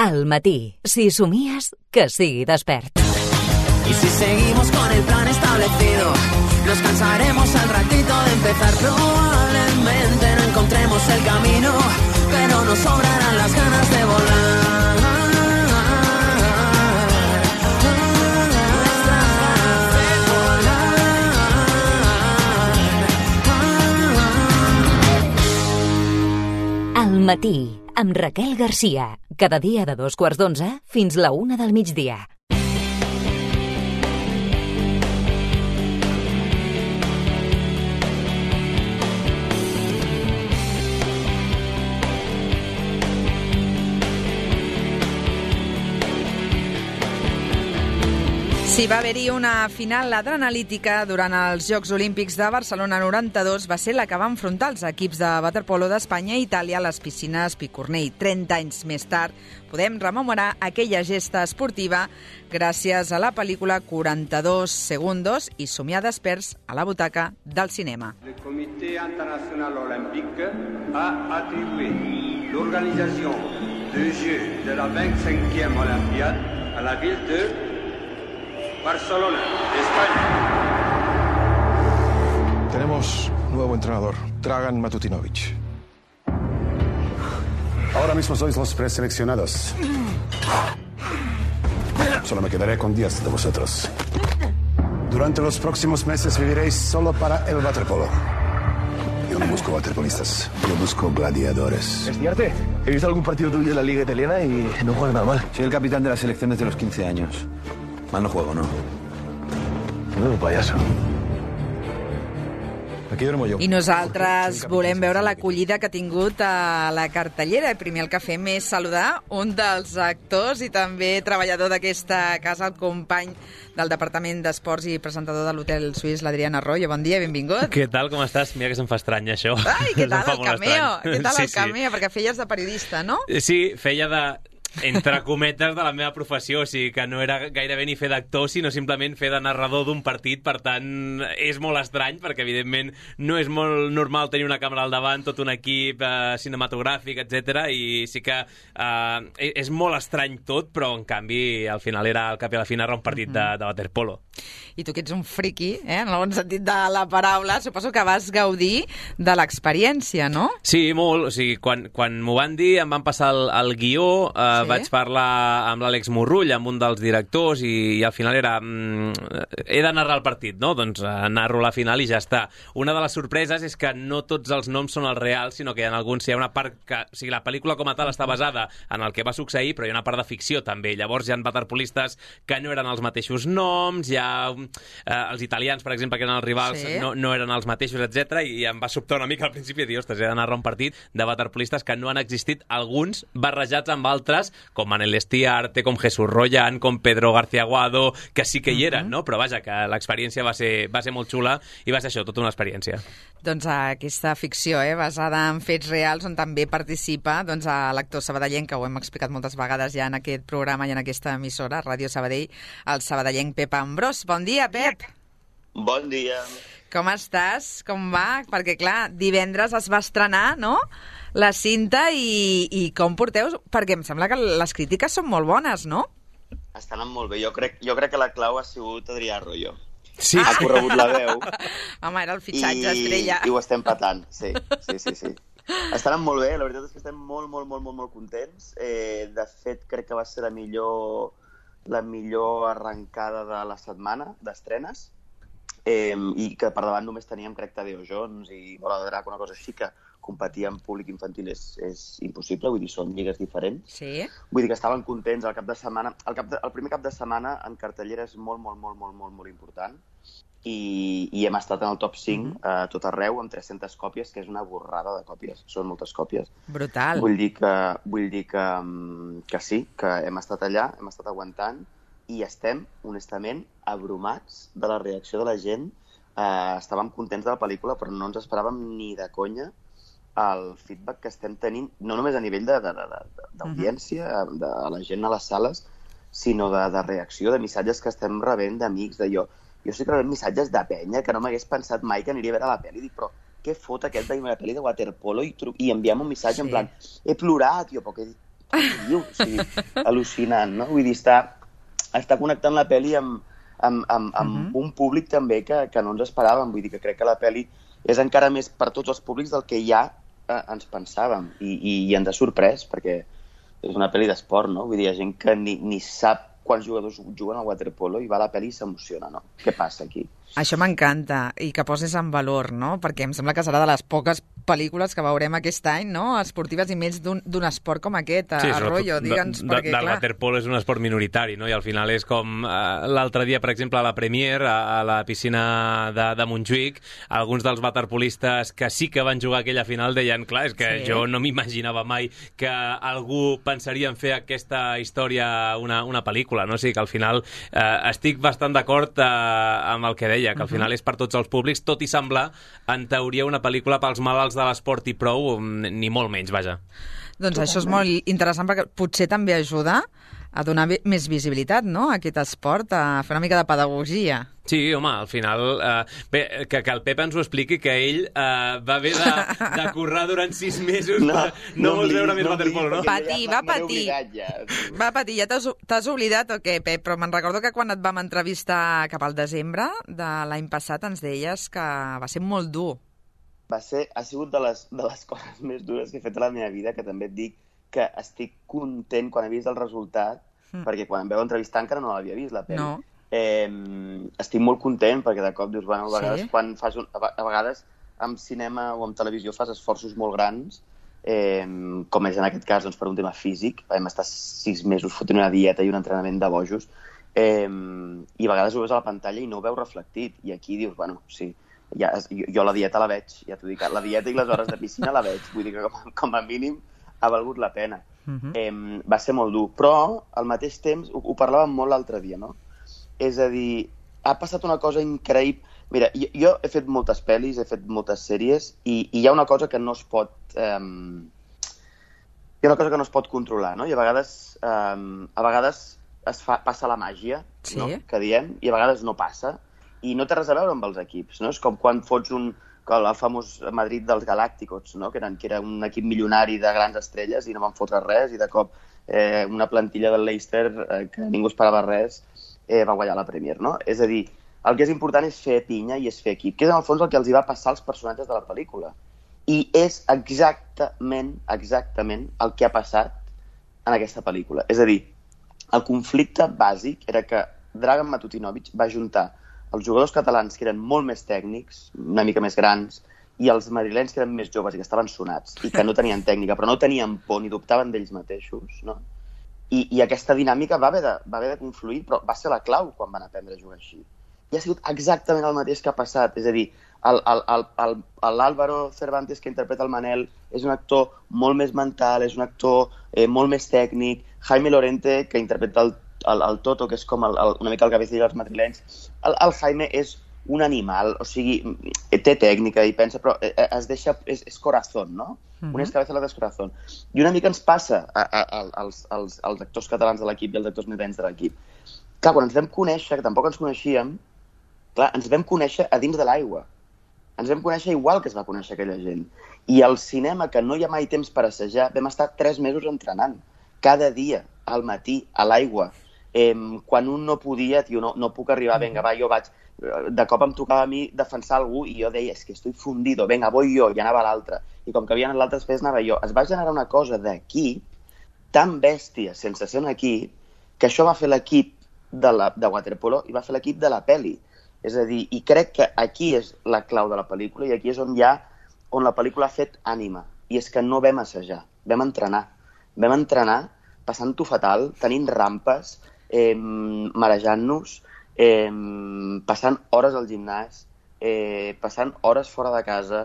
Al matí, si somies, que sigui despert. Y si seguimos con el plan establecido, nos cansaremos al ratito de empezar. Probablemente no encontremos el camino, pero nos sobrarán las ganas de volar. Al matí, amb Raquel Garcia. Cada dia de 2:15 fins la 1 del migdia. Si va haver-hi una final adrenalítica durant els Jocs Olímpics de Barcelona 92, va ser la que va enfrontar els equips de waterpolo d'Espanya i Itàlia a les piscines Picornell. 30 anys més tard podem rememorar aquella gesta esportiva gràcies a la pel·lícula 42 segundos i somiar desperts a la butaca del cinema. El Comité Internacional Olympique a attribué l'organisation des Jeux de la 25e Olympiade a la ville de Barcelona, España. Tenemos nuevo entrenador, Dragan Matutinovic. Ahora mismo sois los preseleccionados. Solo me quedaré con 10 de vosotros. Durante los próximos meses viviréis solo para el waterpolo. Yo no busco waterpolistas, yo busco gladiadores. ¿Estudiarte? He visto algún partido tuyo de la Liga Italiana y no juegas nada mal. Soy el capitán de la selección desde los 15 años. Mal no juego, ¿no? No, un payaso. Aquí duermo jo. I nosaltres volem veure l'acollida que ha tingut a la cartellera. El primer el que fem és saludar un dels actors i també treballador d'aquesta casa, el company del Departament d'Esports i presentador de l'Hotel Suís, l'Adrián Arroyo. Bon dia, benvingut. Què tal, com estàs? Mira que se'm fa estrany, això. Ai, què tal el cameo? Què tal el Sí. cameo? Perquè feies de periodista, no? Sí, feia de entre cometes de la meva professió, o sigui que no era gairebé ni fer d'actor, sinó simplement fer de narrador d'un partit. Per tant, és molt estrany, perquè evidentment no és molt normal tenir una càmera al davant, tot un equip cinematogràfic, etc. I sí que és molt estrany tot, però en canvi al final era al cap i a la fi narrar un partit de waterpolo. I tu que ets un friqui, en el bon sentit de la paraula, suposo que vas gaudir de l'experiència, no? Sí, molt. O sigui, quan m'ho van dir, em van passar el guió, vaig parlar amb l'Àlex Morrull, amb un dels directors, i al final era he de narrar el partit, no? Doncs narro la final i ja està. Una de les sorpreses és que no tots els noms són els reals, sinó que hi ha alguns, hi ha una part que, o sigui, la pel·lícula com a tal està basada en el que va succeir, però hi ha una part de ficció també. Llavors hi ha waterpolistes que no eren els mateixos noms, hi ha els italians, per exemple, que eren els rivals, no eren els mateixos, etc. I em va sobtar una mica al principi de dir, ostres, he de narrar un partit de waterpolistes que no han existit, alguns barrejats amb altres, com Manel Estiarte, com Jesús Royan, com Pedro García Aguado, que sí que hi eren, no? Però vaja, que l'experiència va ser molt xula i va ser això, tota una experiència. Doncs aquesta ficció, basada en fets reals, on també participa l'actor sabadellenc, que ho hem explicat moltes vegades ja en aquest programa i en aquesta emissora, Ràdio Sabadell, el sabadellenc Pep Ambrós. Bon dia, Pep! Bon dia! Com estàs? Com va? Perquè, clar, divendres es va estrenar, no?, la cinta, i com porteu? Perquè em sembla que les crítiques són molt bones, no? Estan molt bé. Jo crec que la clau ha sigut Adrià Arroyo. Sí. Ha corregut la veu. Home, era el fitxatge estrella. I ho estem patant, sí. Estan molt bé, la veritat és que estem molt contents. De fet, crec que va ser la millor arrencada de la setmana d'estrenes, i que per davant només teníem, crec, Tadeo Jones i Bola de Drac, una cosa així, que competir amb públic infantil és impossible, vull dir, són lligues diferents. Sí. Vull dir que estaven contents el cap de setmana. El primer cap de setmana en cartellera és molt important, i hem estat en el top 5 a tot arreu amb 300 còpies, que és una borrada de còpies, són moltes còpies. Brutal. Vull dir que sí, que hem estat allà, hem estat aguantant, i estem, honestament, abrumats de la reacció de la gent. Estàvem contents de la pel·lícula, però no ens esperàvem ni de conya el feedback que estem tenint, no només a nivell d'audiència, de la gent a les sales, sinó de reacció, de missatges que estem rebent d'amics, de jo estic rebent missatges de penya que no m'hagués pensat mai que aniria a veure la pel·li, dic, però què fot aquest veient la pel·li de waterpolo, i enviem un missatge en plan, he plorat, jo, però O sigui, al·lucinant, no? Vull dir, està connectant la pel·li amb un públic també que no ens esperàvem. Vull dir que crec que la pel·li és encara més per tots els públics del que ja ens pensàvem. I ens ha sorprès, perquè és una pel·li d'esport, no? Vull dir, hi ha gent que ni sap quants jugadors juguen al waterpolo i va a la pel·li i s'emociona, no? Què passa aquí? Això m'encanta, i que poses en valor, no? Perquè em sembla que serà de les poques pel·lícules que veurem aquest any, no? Esportives i més d'un esport com aquest, Arroyo, digue'ns, perquè, clar... El waterpolo és un esport minoritari, no? I al final és com l'altre dia, per exemple, a la Premier, a la piscina de Montjuïc, alguns dels waterpolistes que sí que van jugar aquella final deien, clar, és que jo no m'imaginava mai que algú pensaria en fer aquesta història una pel·lícula, no? O sigui que al final estic bastant d'acord amb el que deia, que al final és per tots els públics, tot i semblar, en teoria, una pel·lícula pels malalts de l'esport i prou, ni molt menys, vaja. Doncs això és molt interessant, perquè potser també ajuda a donar més visibilitat, no?, a aquest esport, a fer una mica de pedagogia. Sí, home, al final... Bé, que el Pep ens ho expliqui, que ell va haver de currar durant 6 mesos no vols veure més waterpolo, no? Va patir. Va patir. Ja t'has oblidat o què, Pep? Però me'n recordo que quan et vam entrevistar cap al desembre de l'any passat ens deies que va ser molt dur. Ha sigut de les coses més dures que he fet a la meva vida, que també et dic que estic content quan he vist el resultat, perquè quan em veu entrevistar encara no l'havia vist, la pel·li. No. Estic molt content, perquè de cop dius, bueno, a vegades, quan a vegades en cinema o en televisió fas esforços molt grans, com és en aquest cas doncs, per un tema físic, vam estar 6 mesos fotent una dieta i un entrenament de bojos, i a vegades ho veus a la pantalla i no ho veus reflectit, i aquí dius, bueno, sí, jo la dieta la veig, ja t'ho dic, la dieta i les hores de piscina la veig, vull dir que com a mínim ha valgut la pena. Va ser molt dur, però al mateix temps ho parlàvem molt l'altre dia, no? És a dir, ha passat una cosa increïble. Mira, jo he fet moltes pel·lis, he fet moltes sèries, i hi ha una cosa que no es pot... hi ha una cosa que no es pot controlar, no? I a vegades passa la màgia, no? Que diem, i a vegades no passa, i no té res a veure amb els equips, no? És com quan fots el famós Madrid dels Galácticos, no? Que era un equip milionari de grans estrelles i no van fotre res, i de cop una plantilla del Leicester, que ningú esperava res, va guanyar la Premier, no? És a dir, el que és important és fer pinya i és fer equip, que és en el fons el que els hi va passar als personatges de la pel·lícula. I és exactament el que ha passat en aquesta pel·lícula. És a dir, el conflicte bàsic era que Dragan Matutinovic va juntar els jugadors catalans, que eren molt més tècnics, una mica més grans, i els madrilenys, que eren més joves i que estaven sonats, i que no tenien tècnica, però no tenien por ni dubtaven d'ells mateixos, no? I aquesta dinàmica va haver de confluir, però va ser la clau quan van aprendre a jugar així. I ha sigut exactament el mateix que ha passat. És a dir, l'Álvaro Cervantes, que interpreta el Manel, és un actor molt més mental, és un actor molt més tècnic. Jaime Lorente, que interpreta el Toto, que és com una mica el cabecilla dels madrilenys. El Jaime és un animal, o sigui, té tècnica i pensa, però es deixa... És corazón, no? Unes cabezas, l'altre és corazón. I una mica ens passa als actors catalans de l'equip i als actors madrilenys de l'equip. Clar, quan ens vam conèixer, que tampoc ens coneixíem, clar, ens vam conèixer a dins de l'aigua. Ens vam conèixer igual que es va conèixer aquella gent. I al cinema, que no hi ha mai temps per assajar, vam estar 3 mesos entrenant. Cada dia, al matí, a l'aigua. Quan un no podia, tio, no puc arribar, vinga, va, jo vaig... De cop em tocava a mi defensar algú i jo deia, és que estoy fundido, vinga, voy jo, i anava l'altre. I com que havia anat l'altre, després anava jo. Es va generar una cosa d'equip tan bèstia, sense ser un equip, que això va fer l'equip de waterpolo i va fer l'equip de la peli. És a dir, i crec que aquí és la clau de la pel·lícula i aquí és on la pel·lícula ha fet ànima. I és que no vam assajar, vam entrenar. Vam entrenar passant-ho fatal, tenint rampes, marejant-nos, passant hores al gimnàs, passant hores fora de casa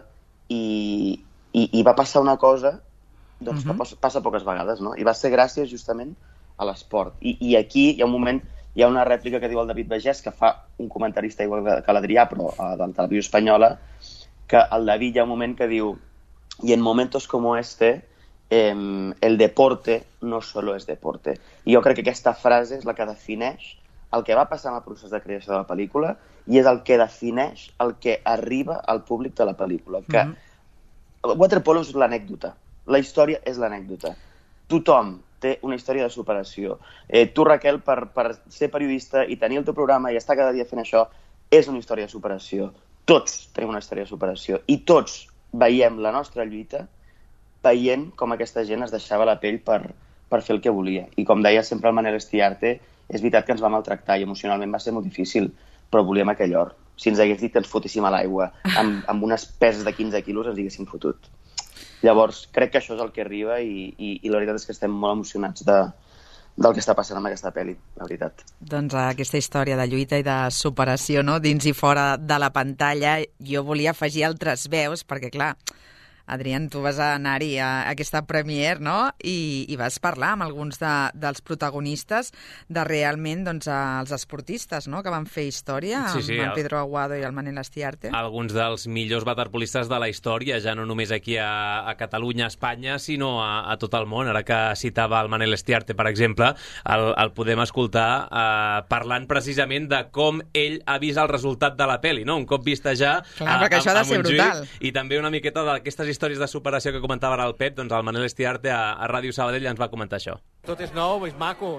i va passar una cosa doncs, que passa poques vegades, no? I va ser gràcies justament a l'esport. I aquí hi ha un moment, hi ha una rèplica que diu el David Bagés, que fa un comentarista igual que l'Adrià, però de la televisió espanyola, que el David hi ha un moment que diu y en momentos como este el deporte no solo es deporte. I jo crec que aquesta frase és la que defineix el que va passar en el procés de creació de la pel·lícula i és el que defineix el que arriba al públic de la pel·lícula. Que waterpolo és l'anècdota, la història és l'anècdota. Tothom té una història de superació. Tu, Raquel, per ser periodista i tenir el teu programa i estar cada dia fent això, és una història de superació. Tots tenim una història de superació i tots veiem la nostra lluita veient com aquesta gent es deixava la pell per fer el que volia. I com deia sempre el Manel Estiarte, és veritat que ens va maltractar i emocionalment va ser molt difícil, però volíem aquell or. Si ens hagués dit que ens fotéssim a l'aigua amb unes peses de 15 quilos ens haguéssim fotut. Llavors, crec que això és el que arriba i la veritat és que estem molt emocionats del que està passant amb aquesta pel·li, la veritat. Doncs aquesta història de lluita i de superació, no?, dins i fora de la pantalla, jo volia afegir altres veus, perquè, clar, Adrián, tu vas anar-hi a aquesta premiere, no?, i vas parlar amb alguns dels protagonistes de realment els esportistes, no?, que van fer història, amb el Pedro Aguado i el Manel Estiarte. Alguns dels millors waterpolistes de la història, ja no només aquí a Catalunya, a Espanya, sinó a tot el món. Ara que citava el Manel Estiarte, per exemple, el podem escoltar parlant precisament de com ell ha vist el resultat de la pel·li, no?, un cop vista ja a Montjuïc, i també una miqueta d'aquestes històries de superació que comentava ara el Pep, doncs el Manel Estiarte a Ràdio Sabadell ens va comentar això. Tot és nou, és maco.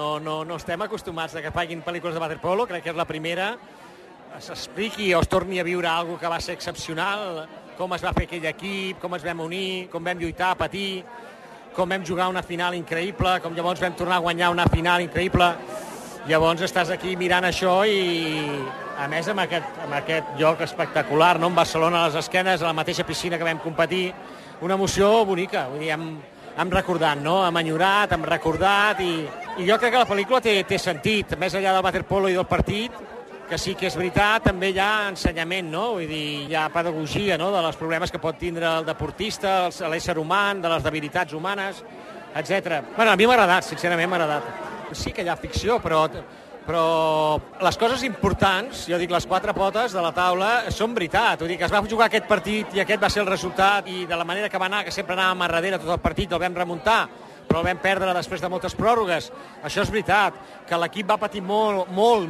No estem acostumats a que facin pel·lícules de waterpolo. Crec que és la primera. S'expliqui o es torni a viure alguna que va ser excepcional, com es va fer aquell equip, com ens vam unir, com vam lluitar, patir, com vam jugar una final increïble, com llavors vam tornar a guanyar una final increïble. Llavors estàs aquí mirant això i, a més, amb aquest lloc espectacular, no?, en Barcelona, a les esquenes, a la mateixa piscina que vam competir, una emoció bonica. Vull dir, hem recordat, no?, hem enyorat, hem recordat, i jo crec que la pel·lícula té sentit, més enllà del waterpolo i del partit, que sí que és veritat, també hi ha ensenyament, no?, vull dir, hi ha pedagogia, no?, de els problemes que pot tindre el deportista, l'ésser humà, de les debilitats humanes, etc. Bueno, a mi m'ha agradat, sincerament m'ha agradat. Sí que hi ha ficció, però les coses importants, jo dic les quatre potes de la taula, són veritat. Vull dir que es va jugar aquest partit i aquest va ser el resultat, i de la manera que va anar, que sempre anàvem a darrere tot el partit, el vam remuntar, però el vam perdre després de moltes pròrrogues. Això és veritat, que l'equip va patir molt,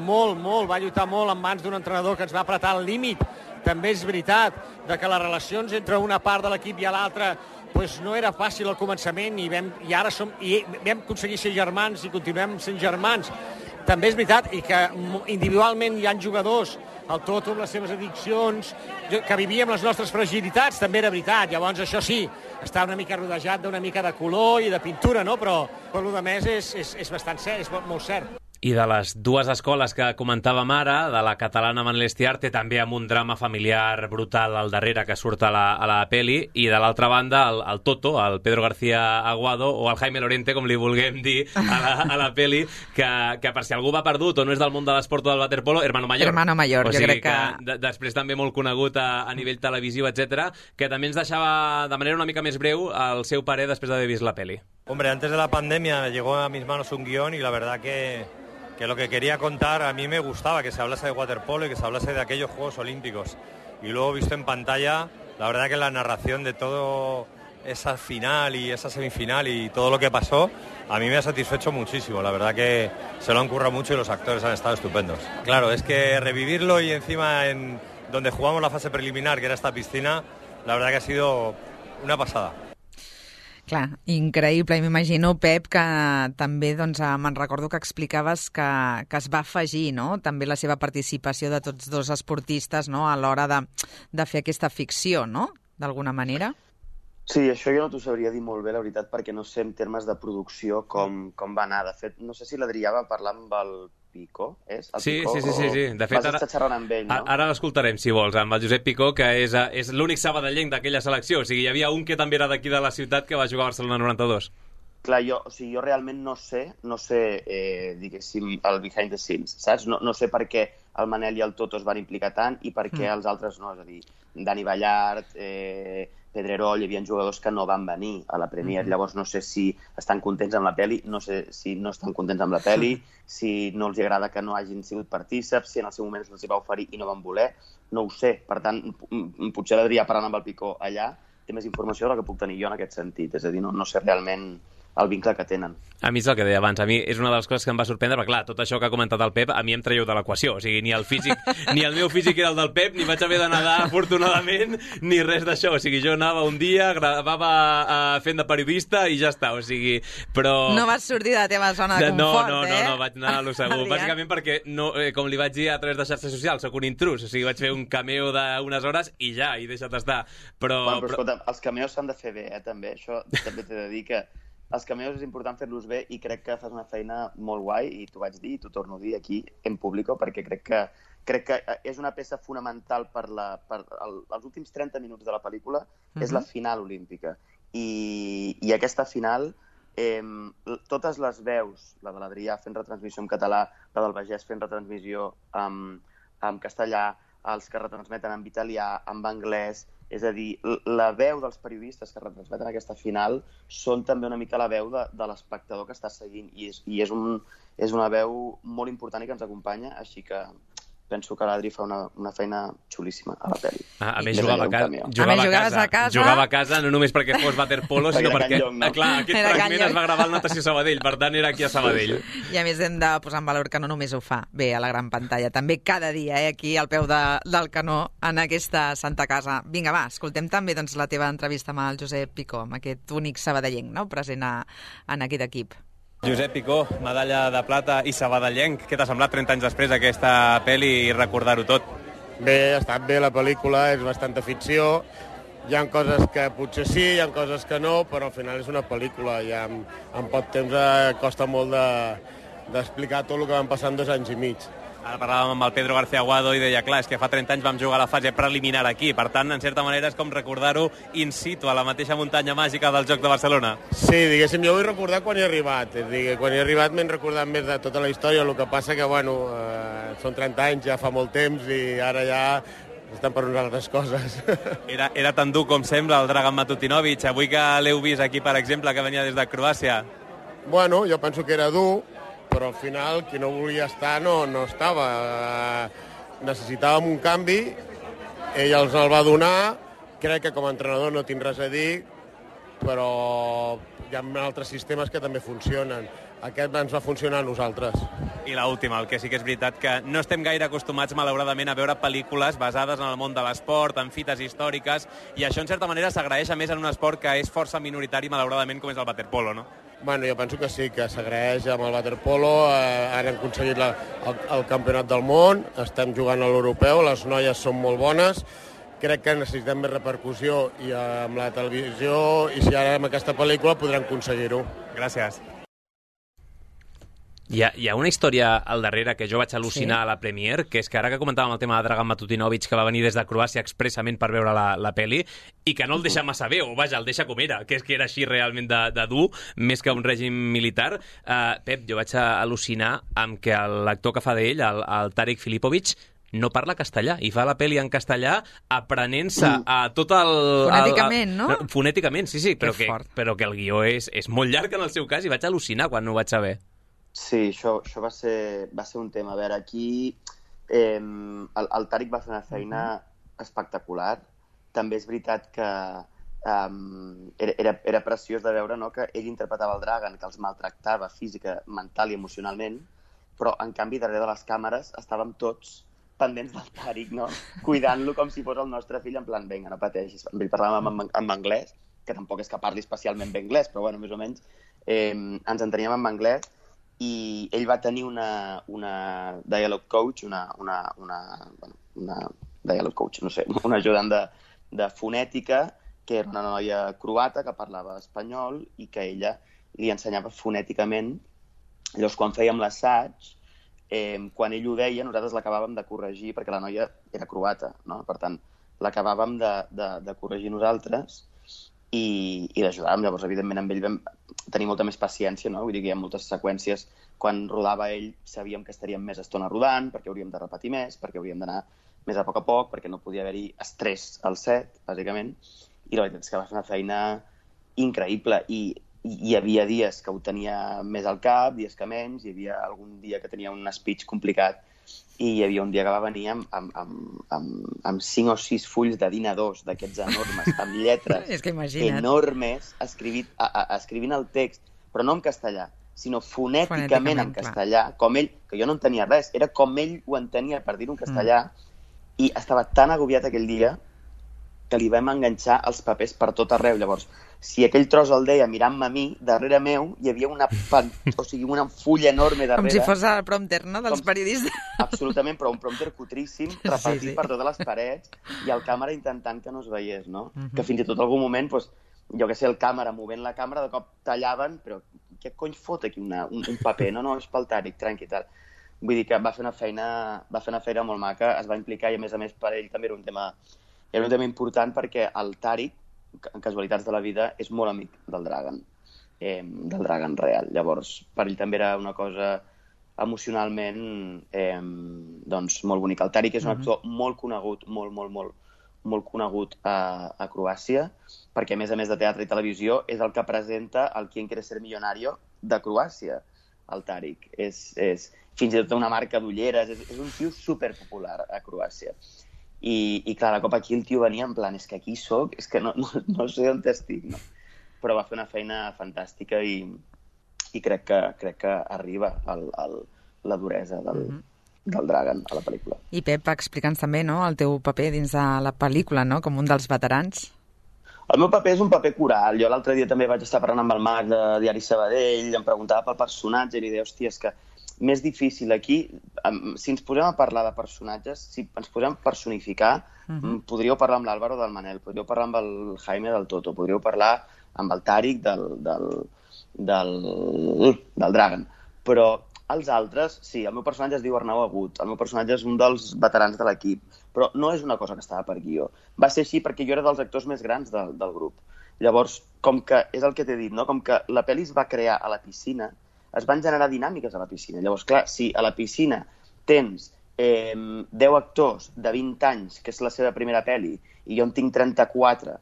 va lluitar molt en mans d'un entrenador que ens va apretar al límit. També és veritat que les relacions entre una part de l'equip i l'altra no era fàcil al començament i ara vam aconseguir ser germans i continuem sent germans. També és veritat i que individualment hi ha jugadors, el Toto amb les seves addiccions, que vivíem les nostres fragilitats, també era veritat. Llavors això sí, està una mica rodejat d'una mica de color i de pintura, no? Però per lo de més és bastant cert, és molt cert. I de les dues escoles que comentàvem ara, de la catalana Manel Estiarte, també amb un drama familiar brutal al darrere que surt a la peli, i de l'altra banda el Toto, el Pedro García Aguado, o el Jaime Lorente, com li vulguem dir a la peli, que per si algú va perdut o no és del món de l'esport o del waterpolo, Hermano Mayor. Hermano Mayor, jo crec que... Després també molt conegut a nivell televisiu, etc, que també ens deixava de manera una mica més breu el seu parer després d'haver vist la peli. Hombre, antes de la pandemia llegó a mis manos un guión y la verdad que lo que quería contar, a mí me gustaba que se hablase de waterpolo y que se hablase de aquellos Juegos Olímpicos. Y luego visto en pantalla, la verdad que la narración de todo esa final y esa semifinal y todo lo que pasó, a mí me ha satisfecho muchísimo. La verdad que se lo han currado mucho y los actores han estado estupendos. Claro, es que revivirlo y encima en donde jugamos la fase preliminar, que era esta piscina, la verdad que ha sido una pasada. Clar, increïble, i m'imagino, Pep, que també me'n recordo que explicaves que es va afegir, no?, també la seva participació de tots dos esportistes, no?, a l'hora de fer aquesta ficció, no?, d'alguna manera. Sí, això jo no t'ho sabria dir molt bé, la veritat, perquè no sé en termes de producció com va anar. De fet, no sé si l'Adrià va parlar amb el Picó, és? Sí. De fet, vas estar xerrant amb ell, no? Ara l'escoltarem, si vols, amb el Josep Picó, que és l'únic sabadellenc d'aquella selecció. O sigui, hi havia un que també era d'aquí de la ciutat que va jugar a Barcelona 92. Clar, jo realment no sé, diguéssim, el behind the scenes, saps? No sé per què el Manel i el Toto es van implicar tant i per què els altres no. És a dir, Dani Ballart, Pedrerol, hi havia jugadors que no van venir a la Premier. Llavors no sé si estan contents amb la pel·li, no sé si no estan contents amb la pel·li, si no els agrada que no hagin sigut partíceps, si en el seu moment se'ls va oferir i no van voler, no ho sé. Per tant, potser l'Adrià parlant amb el Picó allà té més informació de la que puc tenir jo en aquest sentit. És a dir, no sé realment el vincle que tenen. A mi és el que deia abans, a mi és una de les coses que em va sorprendre, perquè clar, tot això que ha comentat el Pep, a mi em traieu de l'equació, o sigui, ni el físic, ni el meu físic era el del Pep, ni vaig haver de nedar, afortunadament, ni res d'això, o sigui, jo anava un dia, gravava fent de periodista i ja està, o sigui, però... No vas sortir de la teva zona de confort, No, vaig anar a lo segur, bàsicament perquè, com li vaig dir a través de xarxes socials, sóc un intrus, o sigui, vaig fer un cameo d'unes hores i ja, i deixa't estar, però... Bueno, però escolta, els cameos s'han de fer bé, també, això també t'he de dir que els cameos és important fer-los bé i crec que fas una feina molt guai i t'ho vaig dir i t'ho torno a dir aquí en público perquè crec que és una peça fonamental per els últims 30 minuts de la pel·lícula, és la final olímpica. I aquesta final, totes les veus, la de l'Adrià fent retransmissió en català, la del Bagès fent retransmissió en castellà, els que retransmeten en italià, en anglès, és a dir, la veu dels periodistes que retransmeten aquesta final són també una mica la veu de l'espectador que està seguint i és una veu molt important i que ens acompanya, així que penso que l'Adri fa una feina xulíssima a la pel·li. A més, jugava a casa, no només perquè fos waterpolo, sinó perquè, clar, aquest fragment es va gravar al Natació Sabadell, per tant era aquí a Sabadell. I a més hem de posar en valor que no només ho fa bé a la gran pantalla, també cada dia, aquí al peu del canó, en aquesta santa casa. Vinga, va, escoltem també la teva entrevista amb el Josep Picó, amb aquest únic sabadellenc present en aquest equip. Josep Picó, medalla de plata i sabadellenc. Què t'ha semblat 30 anys després aquesta pel·li i recordar-ho tot? Bé, ha estat bé la pel·lícula, és bastanta ficció. Hi ha coses que potser sí, hi ha coses que no, però al final és una pel·lícula i en poc temps costa molt d'explicar tot el que van passar en 2 anys i mig. Ara parlàvem amb el Pedro García Aguado i deia, clar, és que fa 30 anys vam jugar a la fase preliminar aquí, per tant, en certa manera és com recordar-ho in situ, a la mateixa muntanya màgica del Joc de Barcelona. Sí, diguéssim, jo vull recordar quan he arribat, és a dir, quan he arribat m'he recordat més de tota la història, el que passa que, bueno, són 30 anys, ja fa molt temps i ara ja estan per unes altres coses. Era tan dur com sembla el Dragan Matutinovic, avui que l'heu vist aquí, per exemple, que venia des de Croàcia. Bueno, jo penso que era dur, però al final qui no volia estar no estava. Necessitàvem un canvi, ell els el va donar, crec que com a entrenador no tinc res a dir, però hi ha altres sistemes que també funcionen. Aquest ens va funcionar a nosaltres. I l'última, el que sí que és veritat que no estem gaire acostumats, malauradament, a veure pel·lícules basades en el món de l'esport, en fites històriques, i això, en certa manera, s'agraeix a més en un esport que és força minoritari, malauradament, com és el waterpolo, no? Bueno, jo penso que sí, que s'agraeix amb el waterpolo, han aconseguit el campionat del món, estem jugant a l'europeu, les noies són molt bones, crec que necessitem més repercussió i amb la televisió, i si ara amb aquesta pel·lícula podrem aconseguir-ho. Gràcies. Hi ha una història al darrere que jo vaig al·lucinar a la Premiere, que és que ara que comentàvem el tema de Dragan Matutinovic, que va venir des de Croàcia expressament per veure la pel·li, i que no el deixa massa bé, o vaja, el deixa com era, que és que era així realment de dur, més que un règim militar. Pep, jo vaig al·lucinar amb que l'actor que fa d'ell, el Tarik Filipovic, no parla castellà, i fa la pel·li en castellà aprenent-se a tot el... Fonèticament, no? Fonèticament, sí, però que el guió és molt llarg en el seu cas, i vaig al·lucinar quan ho vaig saber. Sí, això va ser un tema. A veure, aquí el Tàric va fer una feina espectacular. També és veritat que era preciós de veure, no?, que ell interpretava el Dragan, que els maltractava física, mental i emocionalment, però, en canvi, darrere de les càmeres estàvem tots pendents del Tàric, no?, cuidant-lo com si fos el nostre fill, en plan, vinga, no pateixis. Amb ell parlàvem en anglès, que tampoc és que parli especialment bé anglès, però, bueno, més o menys ens enteníem en anglès, i ell va tenir una dialogue coach, una dialogue coach, no sé, un ajudant de fonètica, que era una noia croata que parlava espanyol i que ella li ensenyava fonèticament. Llavors, quan fèiem l'assaig, quan ell ho deia, nosaltres l'acabàvem de corregir, perquè la noia era croata, no? Per tant, l'acabàvem de corregir nosaltres i l'ajudàvem. Llavors, evidentment, amb ell vam tenir molta més paciència, no? Vull dir que hi ha moltes seqüències. Quan rodava ell sabíem que estaríem més estona rodant, perquè hauríem de repetir més, perquè hauríem d'anar més a poc, perquè no podia haver-hi estrès al set, bàsicament. I la veritat és que va fer una feina increïble. I hi havia dies que ho tenia més al cap, dies que menys, hi havia algun dia que tenia un speech complicat, i hi havia un dia que va venir amb 5 o 6 fulls de DIN A2 d'aquests enormes, amb lletres enormes, escrivint el text, però no en castellà, sinó fonèticament en castellà, com ell, que jo no entenia res, era com ell ho entenia per dir-ho en castellà, i estava tan agobiat aquell dia que li vam enganxar els papers per tot arreu. Llavors, si aquell tros el deia mirant-me a mi, darrere meu hi havia una fulla enorme darrere. Com si fos el prompter, no?, dels periodistes. Absolutament, però un prompter cutríssim, repartit per totes les parets, i el càmera intentant que no es veiés, no? Que fins i tot en algun moment, jo que sé, el càmera movent la càmera, de cop tallaven, però què cony fot aquí un paper? No, és pel Tàric, tranqui, tal. Vull dir que va fer una feina molt maca, es va implicar, i a més per ell també era un tema important, perquè el Tàric, en casualitats de la vida, és molt amic del Dragan real. Llavors, per ell també era una cosa emocionalment molt bonica. El Tàric és un actor molt conegut, molt conegut a Croàcia, perquè a més de teatre i televisió és el que presenta el Quién quiere ser millonario de Croàcia, el Tàric. És fins i tot una marca d'ulleres, és un tio superpopular a Croàcia. I clar, de cop aquí el tio venia en plan, és que aquí soc, és que no sé on estic, no? Però va fer una feina fantàstica i crec que arriba la duresa del Dragan a la pel·lícula. I Pep, explica'ns també, no?, el teu paper dins de la pel·lícula, no?, com un dels veterans. El meu paper és un paper coral. Jo l'altre dia també vaig estar parlant amb el Marc de Diari Sabadell, em preguntava pel personatge i li deia, hòstia, és que més difícil aquí, si ens posem a parlar de personatges, si ens posem a personificar, podríeu parlar amb l'Àlvaro del Manel, podríeu parlar amb el Jaime del Toto, podríeu parlar amb el Tàric del Dragan. Però els altres, sí, el meu personatge es diu Arnau Agut, el meu personatge és un dels veterans de l'equip, però no és una cosa que estava per guió. Va ser així perquè jo era dels actors més grans del grup. Llavors, com que és el que t'he dit, no? Com que la pel·li es va crear a la piscina, es van generar dinàmiques a la piscina. Llavors, clar, si a la piscina tens 10 actors de 20 anys, que és la seva primera pel·li, i jo en tinc 34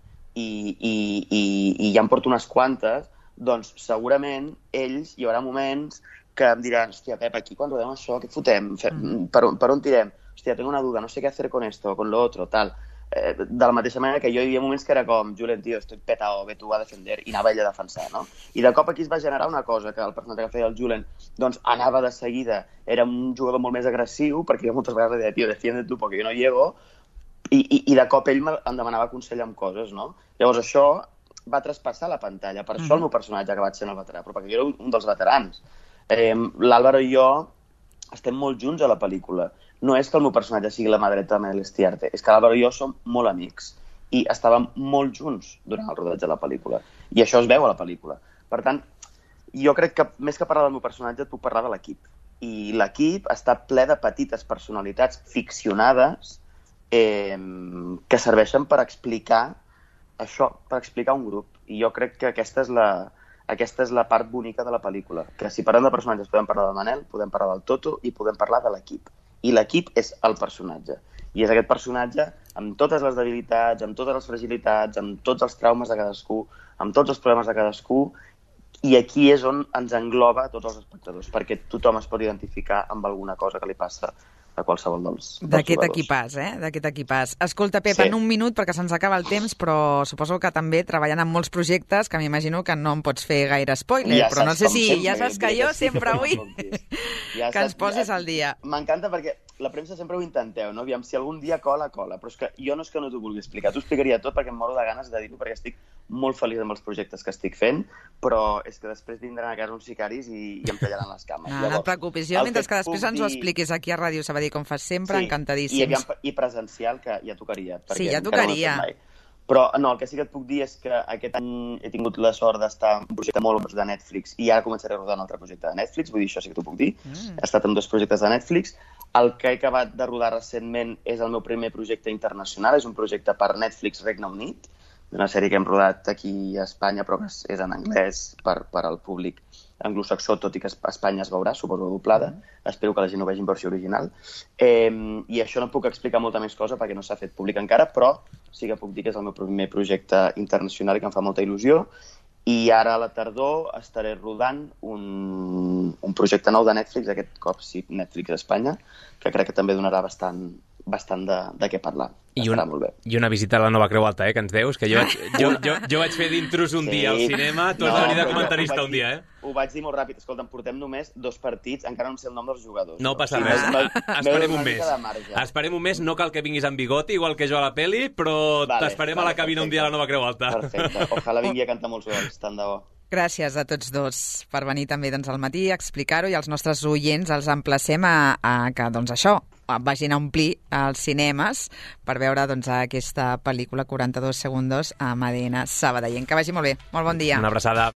i ja em porto unes quantes, doncs segurament ells hi haurà moments que em diran, hòstia, Pep, aquí quan rodem això, què fotem? Per on tirem? Hòstia, tengo una duda, no sé què hacer con esto, con lo otro, tal. De la mateixa manera que jo hi havia moments que era com, Julen, tío, estoy petao, ve tu a defender, i anava ella a defensar, no? I de cop aquí es va generar una cosa, que el personatge que feia el Julen, doncs anava de seguida, era un jugador molt més agressiu, perquè jo moltes vegades li deia, tío, defiende tu, perquè jo no llego, i de cop ell em demanava consell amb coses, no? Llavors això va traspassar la pantalla, per això el meu personatge ha acabat sent el veterà, però perquè jo era un dels veterans. L'Àlvaro i jo estem molt junts a la pel·lícula. No és que el meu personatge sigui la mà dreta de Manel Estiarte, és que l'Àlvaro i jo som molt amics i estàvem molt junts durant el rodatge de la pel·lícula. I això es veu a la pel·lícula. Per tant, jo crec que més que parlar del meu personatge et puc parlar de l'equip. I l'equip està ple de petites personalitats ficcionades que serveixen per explicar això, per explicar un grup. I jo crec que aquesta és la part bonica de la pel·lícula. Que si parlem de personatges podem parlar del Manel, podem parlar del Toto i podem parlar de l'equip. I l'equip és el personatge. I és aquest personatge amb totes les debilitats, amb totes les fragilitats, amb tots els traumes de cadascú, amb tots els problemes de cadascú, i aquí és on ens engloba a tots els espectadors, perquè tothom es pot identificar amb alguna cosa que li passa a qualsevol dels d'aquest equipàs, d'aquest equipàs. Escolta, Pep, en un minut, perquè se'ns acaba el temps, però suposo que també treballant en molts projectes, que m'imagino que no em pots fer gaire spoiler, però no sé si ja saps que jo sempre vull que ens posis al dia. M'encanta perquè la premsa sempre ho intenteu, no? Aviam, si algun dia cola, però és que jo no és que no t'ho vulgui explicar, t'ho explicaria tot perquè em moro de ganes de dir-ho, perquè estic molt feliç amb els projectes que estic fent, però és que després vindran a casa uns sicaris i em tallaran les cames. No et preocupis, jo mentre que després ens ho expliquis aquí a Ràdio Sabadell, com fas sempre, encantadíssims. I presencial, que ja tocaria. Sí, ja tocaria. Però no, el que sí que et puc dir és que aquest any he tingut la sort d'estar en un projecte molt de Netflix i ara començaré a rodar un altre projecte de Netflix, vull dir, això sí que t'ho puc dir. He estat en 2 projectes de Netflix. El que he acabat de rodar recentment és el meu primer projecte internacional, és un projecte per Netflix Regne Unit, d'una sèrie que hem rodat aquí a Espanya, però que és en anglès per al públic anglosaxó, tot i que a Espanya es veurà, suposo, doblada. Espero que la gent ho vegi en versió original. I això no puc explicar molta més cosa perquè no s'ha fet públic encara, però sí que puc dir que és el meu primer projecte internacional i que em fa molta il·lusió. I ara a la tardor estaré rodant un projecte nou de Netflix, aquest cop sí, Netflix Espanya, que crec que també donarà bastant bastant de què parlar. I una visita a la Nova Creu Alta, que ens deus, que jo vaig fer d'intrus un dia al cinema, tu has de venir de comentarista un dia, Ho vaig dir molt ràpid. Escolta, em portem només 2 partits, encara no sé el nom dels jugadors. No passa res. Esperem un mes. Esperem un mes, no cal que vinguis amb bigoti, igual que jo a la peli, però t'esperem a la cabina un dia a la Nova Creu Alta. Perfecte. Ojalà vingui a cantar molts gols, tant de bo. Gràcies a tots dos per venir també al matí a explicar-ho, i als nostres oients els emplacem a que, això, vagin a omplir els cinemes per veure aquesta pel·lícula 42 segundos amb ADN sabadellenc. Que vagi molt bé. Molt bon dia. Una abraçada.